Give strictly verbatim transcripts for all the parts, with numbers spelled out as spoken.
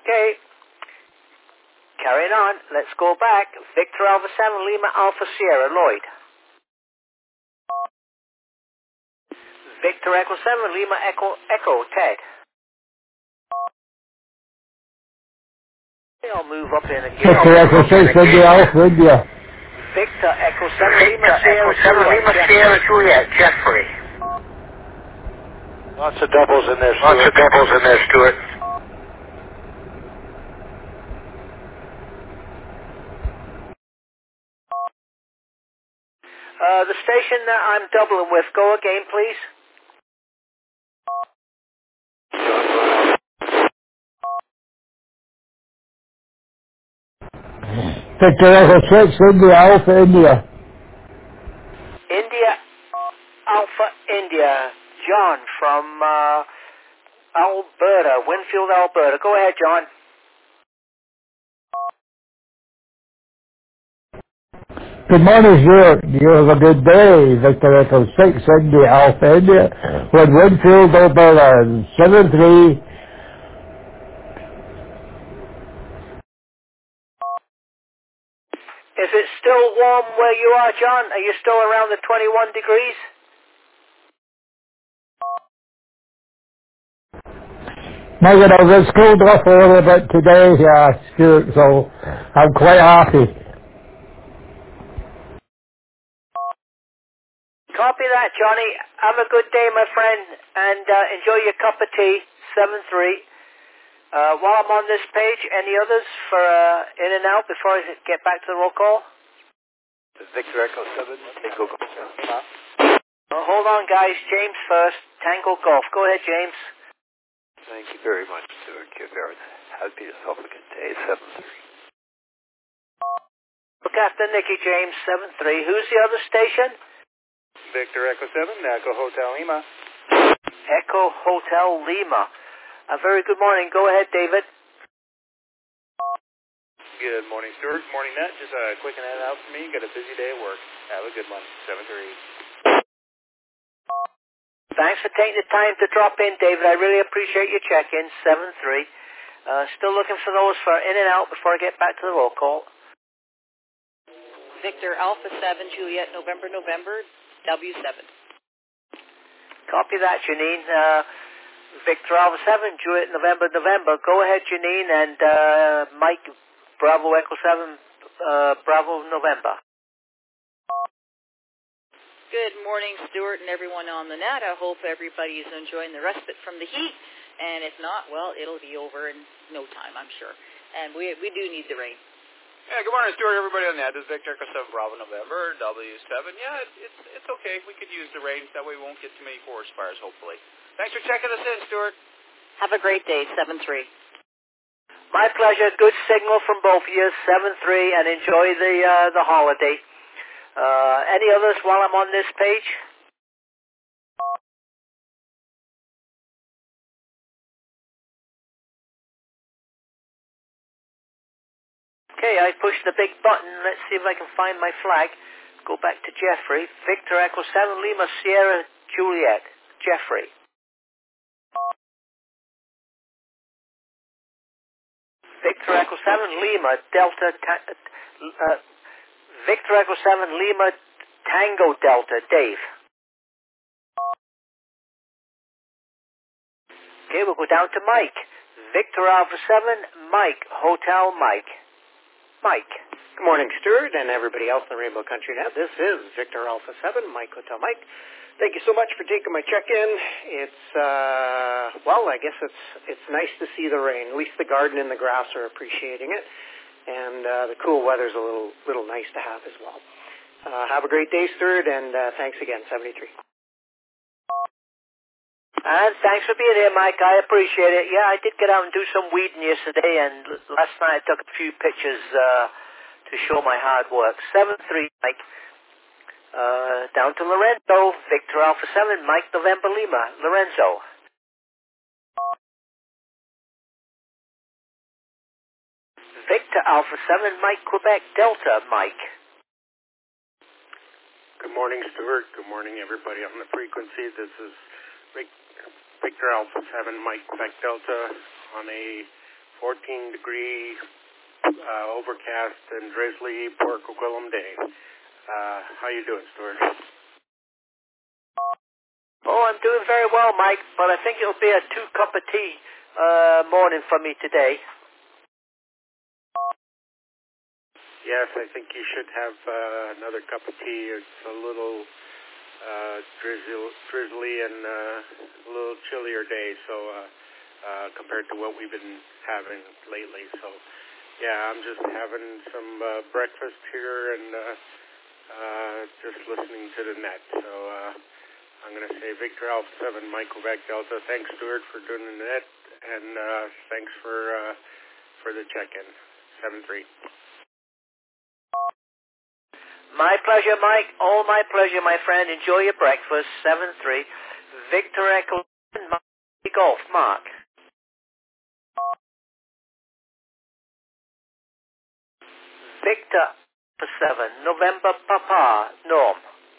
Okay. Carrying on. Let's go back. Victor Alpha seven, Lima Alpha Sierra, Lloyd. Victor Echo seven, Lima Echo Echo, Ted. I'll move up in again. Victor Echo six, India Alpha, India. Victor Echo seven, Lima Victor Sierra, Echo seven, Lima Sierra, Juliet, Jeffrey. Lots of doubles in there, Stuart. Lots of doubles in there, Stuart. Uh, the station that I'm doubling with, go again, please. Victor Echo six, India Alpha, India. India Alpha India. John from uh, Alberta, Winfield, Alberta. Go ahead, John. Good morning, Stuart. You have a good day. Victor Echo six, India Alpha, India. With Winfield, Alberta, seven three. Is it still warm where you are, John? Are you still around the twenty-one degrees? Megan, I was cooled off a little bit today, uh, Stuart, so I'm quite happy. Copy that, Johnny. Have a good day, my friend, and uh, enjoy your cup of tea, seven three. Uh, while I'm on this page, any others for uh, in and out before I get back to the roll call? Victor Echo seven, Tango Golf. Uh, hold on, guys. James first. Tango Golf. Go ahead, James. Thank you very much, Stuart. You're very happy yourself a good day, seven three. Look after Nicky, James, seven three. Who's the other station? Victor Echo seven, Echo Hotel Lima. Echo Hotel Lima. A very good morning. Go ahead, David. Good morning, Stuart. Morning, Nat. Just a uh, quick and head out for me. Got a busy day at work. Have a good one. seven three. Thanks for taking the time to drop in, David. I really appreciate your check-in, seven three. Uh, still looking for those for in and out before I get back to the roll call. Victor Alpha seven, Juliet, November, November, W seven. Copy that, Janine. Uh, Victor Alpha seven, Juliet, November, November. Go ahead, Janine, and uh, Mike, Bravo Echo seven, uh, Bravo November. Good morning, Stuart, and everyone on the net. I hope everybody's enjoying the respite from the heat, and if not, well, it'll be over in no time, I'm sure. And we we do need the rain. Yeah, good morning, Stuart. Everybody on that. This is Victor Echo seven, Bravo November, W seven. Yeah, it, it's it's okay. We could use the rain. That way we won't get too many forest fires, hopefully. Thanks for checking us in, Stuart. Have a great day, seven three. My pleasure. Good signal from both of you, seven three, and enjoy the uh, the holiday. Uh, any others while I'm on this page? Okay, I pushed the big button. Let's see if I can find my flag. Go back to Jeffrey. Victor Echo seven, Lima Sierra Juliet. Jeffrey. Victor Echo seven, Lima Delta. Ta- uh, Victor Echo seven, Lima Tango Delta. Dave. Okay, we'll go down to Mike. Victor Alpha seven, Mike Hotel Mike. Mike. Good morning, Stuart, and everybody else in the Rainbow Country Net. This is Victor Alpha seven, Mike Hotel Mike. Thank you so much for taking my check-in. It's, uh, well, I guess it's it's nice to see the rain. At least the garden and the grass are appreciating it, and uh, the cool weather's a little little nice to have as well. Uh, have a great day, Stuart, and uh, thanks again, seventy-three. And thanks for being here, Mike. I appreciate it. Yeah, I did get out and do some weeding yesterday, and last night I took a few pictures uh, to show my hard work. seven three, Mike. Uh, down to Lorenzo. Victor Alpha seven, Mike November Lima. Lorenzo. Victor Alpha seven, Mike Quebec Delta, Mike. Good morning, Stuart. Good morning, everybody on the frequency. This is Victor Alpha seven, Mike Quebec Delta on a fourteen degree, uh, overcast and drizzly Port Coquitlam day. Uh, how you doing, Stuart? Oh, I'm doing very well, Mike, but I think it'll be a two cup of tea uh, morning for me today. Yes, I think you should have uh, another cup of tea. It's a little uh, drizzly, drizzly and uh, a little chillier day, so uh, uh, compared to what we've been having lately. So, yeah, I'm just having some uh, breakfast here and uh, uh, just listening to the net. So uh, I'm going to say Victor Alpha seven, Mike Quebec Delta. Thanks, Stuart, for doing the net, and uh, thanks for uh, for the check-in. seven three. My pleasure, Mike. All my pleasure, my friend. Enjoy your breakfast. seven three. Victor Echo Golf, Mark. Victor seven. November Papa, Norm.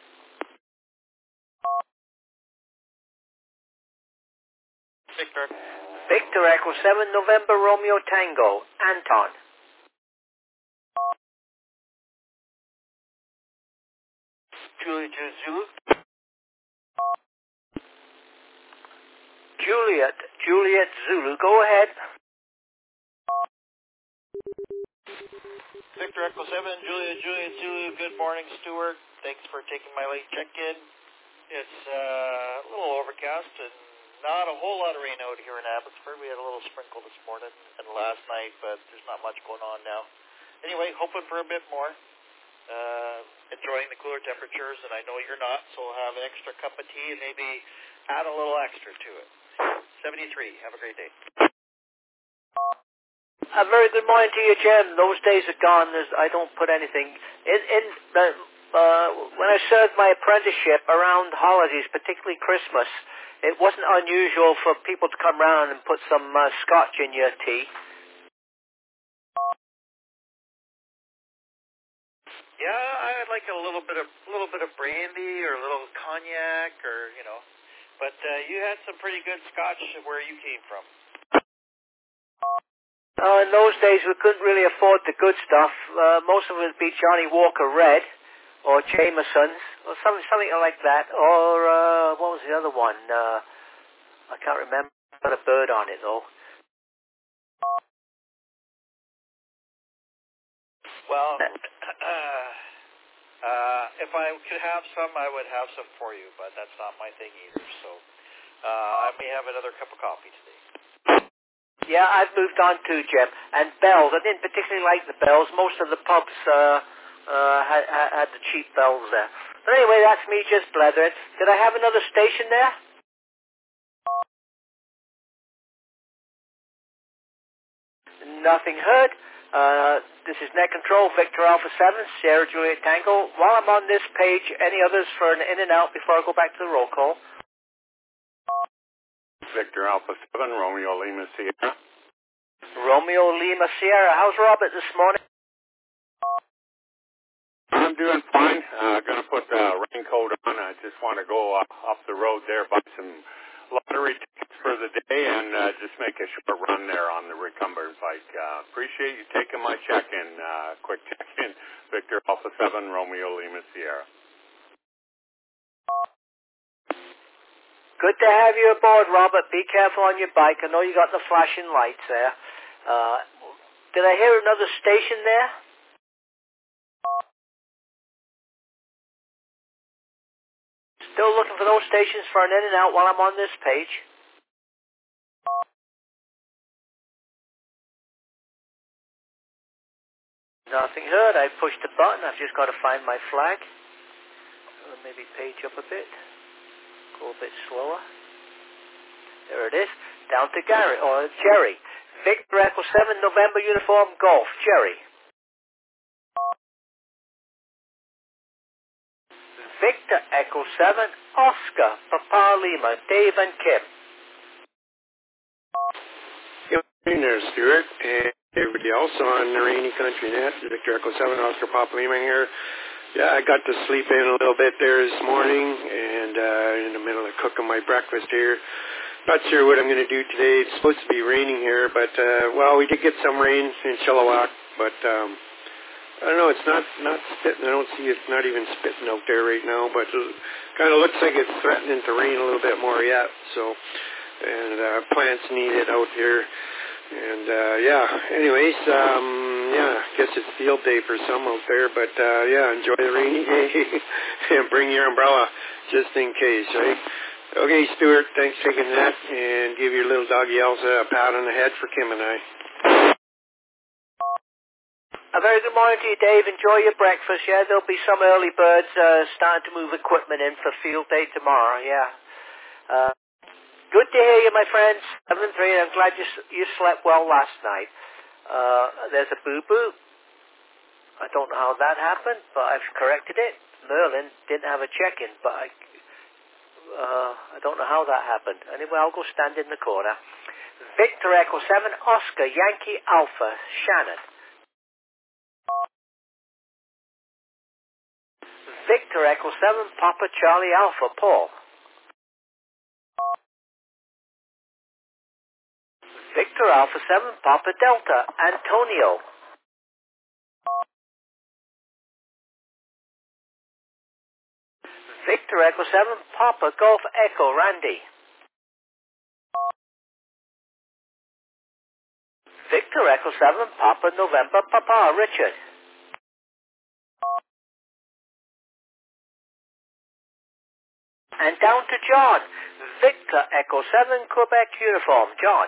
Victor. Victor Echo seven. November Romeo Tango, Anton. Juliet Zulu. Juliet, Juliet Zulu. Go ahead. Victor Echo seven, Juliet, Juliet Zulu. Good morning, Stuart. Thanks for taking my late check-in. It's uh, a little overcast and not a whole lot of rain out here in Abbotsford. We had a little sprinkle this morning and last night, but there's not much going on now. Anyway, hoping for a bit more. Uh, enjoying the cooler temperatures, and I know you're not, so we'll have an extra cup of tea and maybe add a little extra to it. seventy-three. Have a great day. A very good morning to you, Jim. Those days are gone. There's, I don't put anything in. in the, uh, when I served my apprenticeship around holidays, particularly Christmas, it wasn't unusual for people to come round and put some uh, scotch in your tea. Yeah, I like a little bit of a little bit of brandy or a little cognac, or you know. But uh, you had some pretty good scotch where you came from. Uh, in those days, we couldn't really afford the good stuff. Uh, most of it would be Johnny Walker Red or Jameson's or something, something like that. Or uh, what was the other one? Uh, I can't remember. Got a bird on it though. Well, uh, uh, if I could have some, I would have some for you, but that's not my thing either. So uh, I may have another cup of coffee today. Yeah, I've moved on too, Jim. And bells. I didn't particularly like the bells. Most of the pubs uh, uh, had, had the cheap bells there. But anyway, that's me just blethering. Did I have another station there? Nothing heard. Uh, this is Net Control, Victor Alpha seven, Sierra Juliet Tango. While I'm on this page, any others for an in and out before I go back to the roll call? Victor Alpha seven, Romeo Lima Sierra. Romeo Lima Sierra. How's Robert this morning? I'm doing fine. Uh, going to put the raincoat on. I just want to go up, up the road there, buy some lottery tickets for the day, and uh, just make a short run there on the recumbent bike. Uh, appreciate you taking my check-in, uh, quick check-in. Victor Alpha seven, Romeo Lima Sierra. Good to have you aboard, Robert. Be careful on your bike. I know you got the flashing lights there. Uh, did I hear another station there? Still looking for those stations for an in and out while I'm on this page. Nothing heard. I pushed the button. I've just got to find my flag. Maybe page up a bit. Go a bit slower. There it is. Down to Gary, or Jerry. Victor Echo seven, November Uniform Golf. Jerry. Victor Echo seven, Oscar, Papa Lima, Dave and Kim. Good morning there, Stuart, and everybody else on the Rainy Country Net. Victor Echo seven, Oscar, Papa Lima here. Yeah, I got to sleep in a little bit there this morning, and uh, in the middle of cooking my breakfast here. Not sure what I'm going to do today. It's supposed to be raining here, but, uh, well, we did get some rain in Chilliwack, but, um, I don't know, it's not, not spitting. I don't see it's not even spitting out there right now, but it kind of looks like it's threatening to rain a little bit more yet, so, and, uh, plants need it out here. And, uh, yeah, anyways, um, yeah, I guess it's field day for some out there, but, uh, yeah, enjoy the rainy day and bring your umbrella just in case, right? Okay, Stuart, thanks for taking that, and give your little doggy Elsa a pat on the head for Kim and I. A very good morning to you, Dave. Enjoy your breakfast. Yeah, there'll be some early birds uh, starting to move equipment in for field day tomorrow. Yeah. Uh, good to hear you, my friends. seven three, I'm glad you you slept well last night. Uh, there's a boo-boo. I don't know how that happened, but I've corrected it. Merlin didn't have a check-in, but I... Uh, I don't know how that happened. Anyway, I'll go stand in the corner. Victor Echo seven, Oscar, Yankee Alpha, Shannon. Victor Echo seven, Papa Charlie Alpha, Paul. Victor Alpha seven, Papa Delta, Antonio. Victor Echo seven, Papa Golf Echo, Randy. Victor Echo seven, Papa November, Papa, Richard. And down to John. Victor Echo seven, Quebec Uniform, John.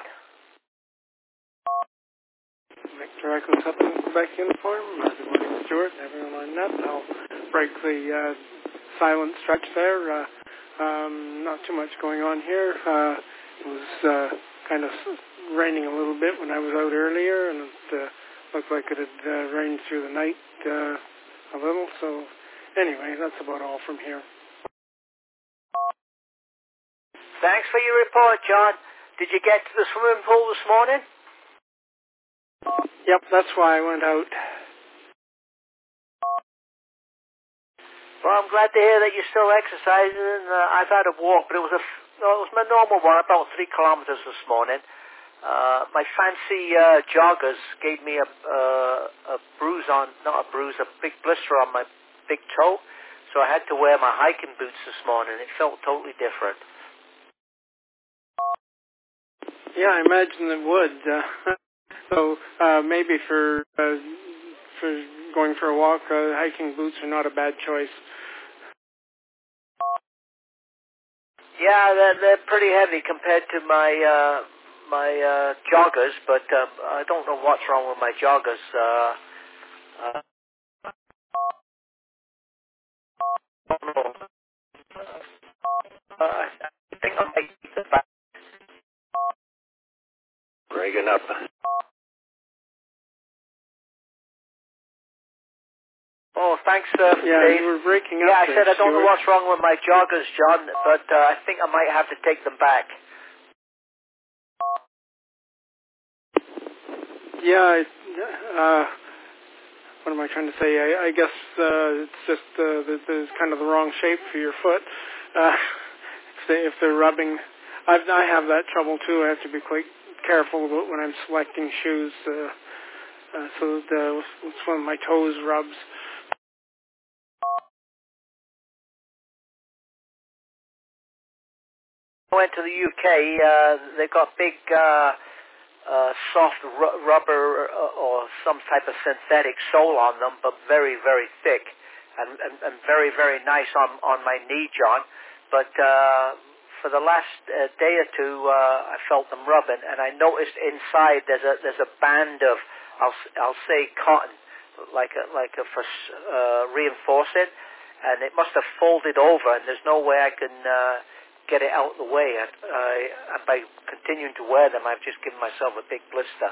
Victor Echo seven, Quebec Uniform. Uh, good morning, Stuart, and everyone on net. I'll break the uh, silent stretch there. Uh, um, not too much going on here. Uh, it was uh, kind of raining a little bit when I was out earlier, and it uh, looked like it had uh, rained through the night uh, a little. So anyway, that's about all from here. Thanks for your report, John. Did you get to the swimming pool this morning? Yep, that's why I went out. Well, I'm glad to hear that you're still exercising. Uh, I've had a walk, but it was a no, it was my normal one, about three kilometers this morning. Uh, my fancy uh, joggers gave me a, uh, a bruise on, not a bruise, a big blister on my big toe. So I had to wear my hiking boots this morning. It felt totally different. Yeah, I imagine it would. Uh, so uh, maybe for uh, for going for a walk, uh, hiking boots are not a bad choice. Yeah, they're, they're pretty heavy compared to my uh, my uh, joggers, but uh, I don't know what's wrong with my joggers. Uh, uh, I don't know. Uh, I think I might keep them back. Breaking up. Oh, thanks, uh, Yeah, Dave. you were breaking up. Yeah, I there, said I don't Stuart. know what's wrong with my joggers, John, but uh, I think I might have to take them back. Yeah, I, uh, what am I trying to say? I, I guess uh, it's just uh, that there's kind of the wrong shape for your foot. Uh, if, they, if they're rubbing, I've, I have that trouble too. I have to be quite careful about when I'm selecting shoes, uh, uh, so that uh, it's when my toes rubs. I went to the U K. Uh, they got big uh, uh, soft ru- rubber uh, or some type of synthetic sole on them, but very, very thick and, and, and very, very nice on, on my knee, John. But uh, for the last uh, day or two, uh, I felt them rubbing, and I noticed inside there's a there's a band of I'll I'll say cotton, like a like a for uh, reinforce it, and it must have folded over, and there's no way I can. Uh, get it out of the way, and, uh, and by continuing to wear them, I've just given myself a big blister.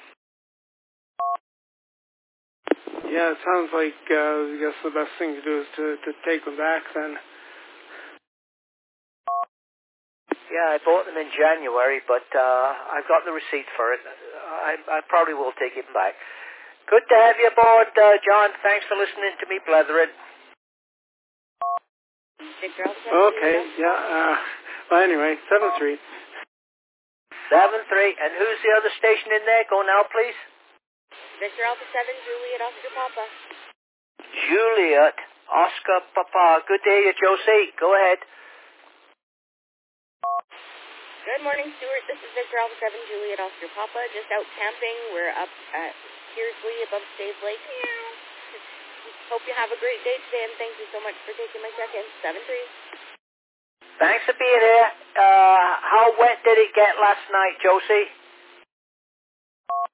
Yeah, it sounds like uh, I guess the best thing to do is to, to take them back then. Yeah, I bought them in January, but uh, I've got the receipt for it. I, I probably will take it back. Good to have you aboard, uh, John. Thanks for listening to me blethering. Okay, yeah. Uh, well, anyway, seven three. Seven three. And who's the other station in there? Go now, please. Victor Alpha seven, Juliet Oscar Papa. Juliet Oscar Papa. Good day, you Josie. Go ahead. Good morning, Stuart. This is Victor Alpha seven, Juliet Oscar Papa. Just out camping. We're up at Kearsley above Stave Lake. Hope you have a great day today, and thank you so much for taking my check-in. seven three. Thanks for being here. Uh, how wet did it get last night, Josie?